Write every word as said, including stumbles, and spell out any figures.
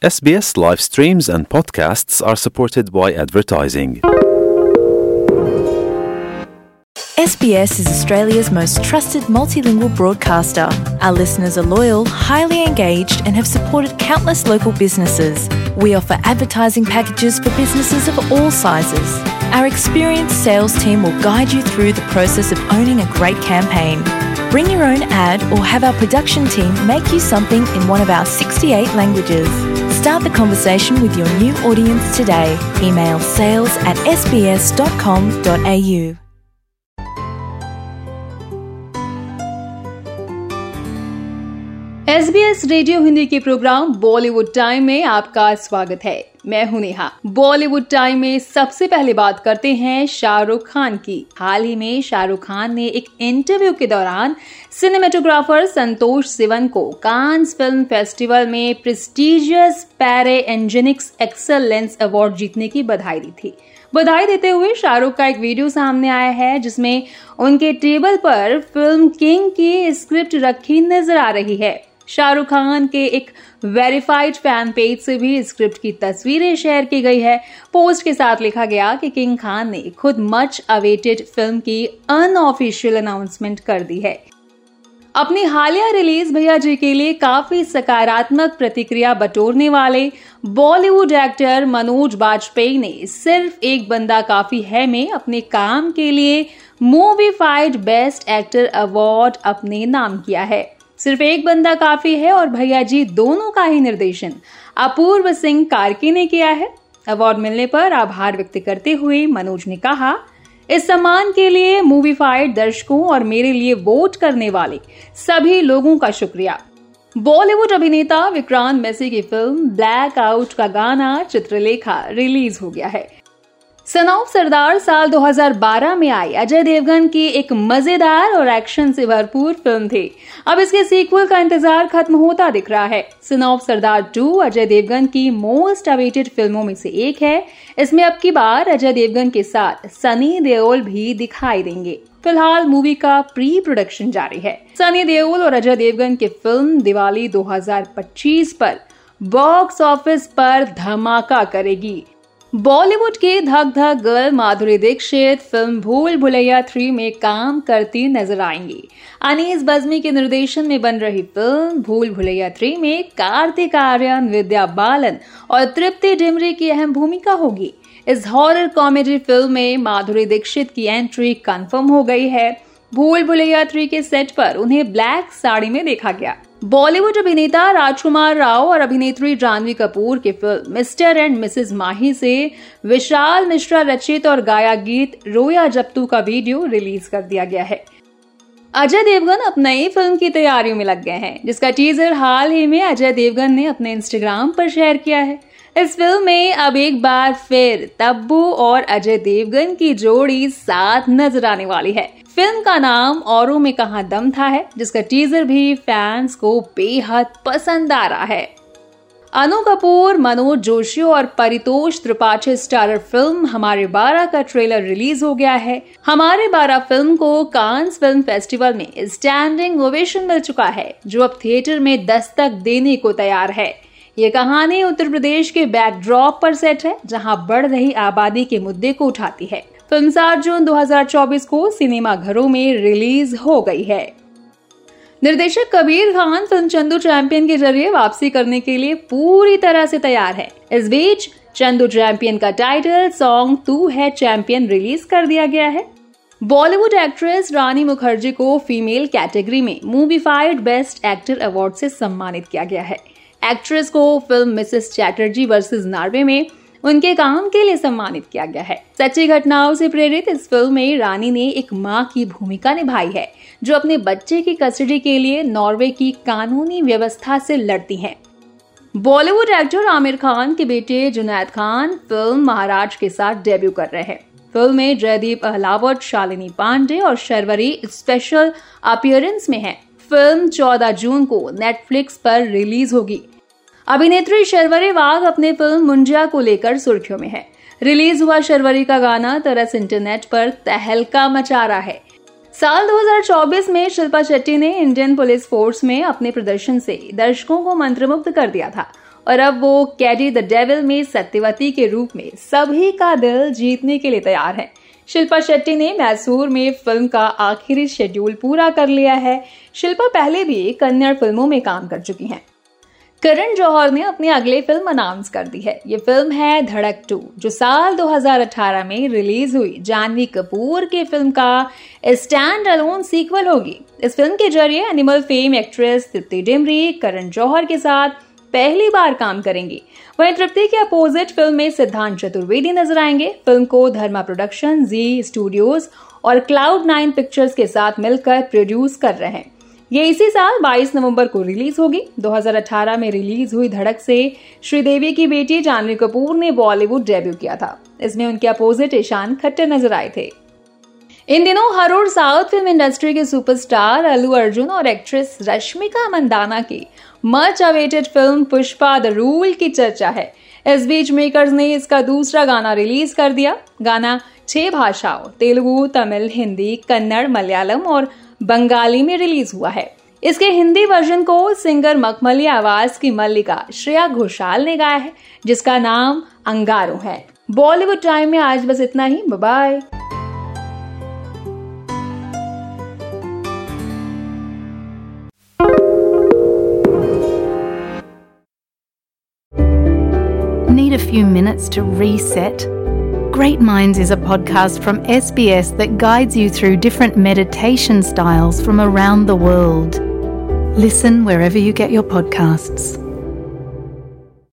S B S live streams and podcasts are supported by advertising. S B S is Australia's most trusted multilingual broadcaster. Our listeners are loyal, highly engaged, and have supported countless local businesses. We offer advertising packages for businesses of all sizes. Our experienced sales team will guide you through the process of owning a great campaign. Bring your own ad or have our production team make you something in one of our sixty-eight languages. Start the conversation with your new audience today. Email sales at s b s dot com dot a u. S B S radio Hindi के programme Bollywood time में आपका स्वागत है। मैं हूं Neha. Bollywood time में सबसे पहले बात करते हैं शाहरुख खान की। हाल ही में शाहरुख खान ने एक इंटरव्यू के दौरान सिनेमेटोग्राफर संतोष सिवन को कांस फिल्म फेस्टिवल में prestigious Pierre Angenieux excellence award जीतने की बधाई दी थी। बधाई देते हुए शाहरुख का एक वीडियो सामने आया है जिसमें उनके टेबल पर फिल्म किंग की स्क्रिप्ट रखी नजर आ रही है। शाहरुख खान के एक वेरीफाइड फैन पेज से भी स्क्रिप्ट की तस्वीरें शेयर की गई है। पोस्ट के साथ लिखा गया कि किंग खान ने खुद मच अवेटेड फिल्म की अनऑफिशियल अनाउंसमेंट कर दी है। अपनी हालिया रिलीज भैया जी के लिए काफी सकारात्मक प्रतिक्रिया बटोरने वाले बॉलीवुड एक्टर मनोज बाजपेयी ने सिर्फ एक बंदा काफी है में अपने काम के लिए मूवीफाइड बेस्ट एक्टर अवार्ड अपने नाम किया है। सिर्फ एक बंदा काफी है और भैया जी दोनों का ही निर्देशन अपूर्व सिंह कार्की ने किया है। अवार्ड मिलने पर आभार व्यक्त करते हुए मनोज ने कहा, इस सम्मान के लिए मूवीफाइड दर्शकों और मेरे लिए वोट करने वाले सभी लोगों का शुक्रिया। बॉलीवुड अभिनेता विक्रांत मैसी की फिल्म ब्लैक आउट का गाना चित्रलेखा रिलीज हो गया है। सन ऑफ सरदार साल दो हज़ार बारह में आई अजय देवगन की एक मजेदार और एक्शन से भरपूर फिल्म थी। अब इसके सीक्वल का इंतजार खत्म होता दिख रहा है। Son of Sardaar two Ajay Devgn की मोस्ट अवेटेड फिल्मों में से एक है। इसमें अब की बार अजय देवगन के साथ सनी देओल भी दिखाई देंगे। फिलहाल मूवी का प्री प्रोडक्शन जारी है। सनी देओल और अजय देवगन की फिल्म दिवाली दो हज़ार पच्चीस पर बॉक्स ऑफिस पर धमाका करेगी। बॉलीवुड के धक धक गर्ल माधुरी दीक्षित फिल्म भूल भुलैया थ्री में काम करती नजर आएंगी। अनीस बज्मी के निर्देशन में बन रही फिल्म भूल भुलैया थ्री में कार्तिक आर्यन, विद्या बालन और तृप्ति डिमरी की अहम भूमिका होगी। इस हॉरर कॉमेडी फिल्म में माधुरी दीक्षित की एंट्री कंफर्म हो गई है। भूल भुलैया थ्री के सेट पर उन्हें ब्लैक साड़ी में देखा गया। बॉलीवुड अभिनेता राजकुमार राव और अभिनेत्री जानवी कपूर की film Mr and Mrs Mahi से विशाल मिश्रा रचित और गाया गीत रोया जब तू का वीडियो रिलीज कर दिया गया है। अजय देवगन अब नई फिल्म की तैयारियों में लग गए हैं, जिसका टीजर हाल ही में अजय देवगन ने अपने इंस्टाग्राम पर शेयर किया है। इस फिल्म में अब एक बार फिर तब्बू और अजय देवगन की जोड़ी साथ नजर आने वाली है। फिल्म का नाम औरों में कहां दम था है, जिसका टीजर भी फैंस को बेहद पसंद आ रहा है। अनु कपूर, मनोज जोशी और परितोष त्रिपाठी स्टारर फिल्म हमारे बारह का ट्रेलर रिलीज हो गया है। हमारे बारह फिल्म को कांस फिल्म फेस्टिवल में स्टैंडिंग ओवेशन मिल चुका है, जो अब थिएटर में दस्तक देने को तैयार है। ये कहानी उत्तर प्रदेश के बैकड्रॉप पर सेट है, जहां बढ़ रही आबादी के मुद्दे को उठाती है। फिल्म सात जून दो हज़ार चौबीस को सिनेमा घरों में रिलीज हो गई है। निर्देशक कबीर खान फिल्म चंदू चैंपियन के जरिए वापसी करने के लिए पूरी तरह से तैयार है। इस बीच चंदू चैंपियन का टाइटल सॉन्ग तू है चैंपियन रिलीज कर दिया गया है। बॉलीवुड एक्ट्रेस रानी मुखर्जी को फीमेल कैटेगरी में मूवीफाइड बेस्ट एक्टर अवार्ड से सम्मानित किया गया है। एक्ट्रेस को film Mrs Chatterjee versus Norway में उनके काम के लिए सम्मानित किया गया है। सच्ची घटनाओं से प्रेरित इस फिल्म में रानी ने एक मां की भूमिका निभाई है, जो अपने बच्चे की कस्टडी के लिए नॉर्वे की कानूनी व्यवस्था से लड़ती हैं। बॉलीवुड एक्टर आमिर खान के बेटे जुनैद खान फिल्म महाराज के साथ डेब्यू कर रहे हैं। फिल्म में जयदीप अहलावत, शालिनी पांडे और शर्वरी स्पेशल अपीयरेंस में है। फिल्म चौदह जून को नेटफ्लिक्स पर रिलीज होगी। अभिनेत्री शर्वरी वाघ अपने फिल्म मुंजिया को लेकर सुर्खियों में है। रिलीज हुआ शर्वरी का गाना तरस इंटरनेट पर तहलका मचा रहा है। साल दो हज़ार चौबीस में शिल्पा शेट्टी ने इंडियन पुलिस फोर्स में अपने प्रदर्शन से दर्शकों को मंत्रमुग्ध कर दिया था। और अब वो कैडी द डेविल में सत्यवती के रूप में सभी का दिल जीतने के लिए तैयार है। शिल्पा शेट्टी ने मैसूर में फिल्म का आखिरी शेड्यूल पूरा कर लिया है। शिल्पा पहले भी कन्नड़ फिल्मों में काम कर चुकी हैं। करण जौहर ने अपनी अगली फिल्म अनाउंस कर दी है। ये फिल्म है धड़क टू, जो साल दो हज़ार अठारह में रिलीज हुई जानवी कपूर की फिल्म का स्टैंड अलोन सीक्वल होगी। इस फिल्म के जरिए animal fame actress Tripti Dimri Karan Johar के साथ पहली बार काम करेंगी। वहीं तृप्ति के अपोजिट फिल्म में सिद्धांत चतुर्वेदी नजर आएंगे। फिल्म को धर्मा प्रोडक्शन, जी स्टूडियोज और क्लाउड नाइन पिक्चर्स के साथ मिलकर प्रोड्यूस कर रहे हैं। ये इसी साल बाईस नवंबर को रिलीज होगी। दो हज़ार अठारह में रिलीज हुई धड़क से श्रीदेवी की बेटी जानवी कपूर ने बॉलीवुड डेब्यू किया था। इसमें उनके अपोजिट ईशान खट्टर नजर आए थे। इन दिनों हर ओर साउथ फिल्म इंडस्ट्री के सुपरस्टार अल्लू अर्जुन और एक्ट्रेस रश्मिका मंदाना की much awaited film Pushpa the rule की चर्चा है। इस बीच मेकर्स ने इसका दूसरा गाना रिलीज कर दिया। गाना छह भाषाओं तेलुगु, तमिल, हिंदी, कन्नड़, मलयालम और बंगाली में रिलीज हुआ है। इसके हिंदी वर्जन को सिंगर मखमली आवाज की मल्लिका श्रेया घोषाल ने गाया है, जिसका नाम अंगारो है। बॉलीवुड टाइम में आज बस इतना ही। Bye bye. Need a few minutes to reset? Great Minds is a podcast from S B S that guides you through different meditation styles from around the world. Listen wherever you get your podcasts.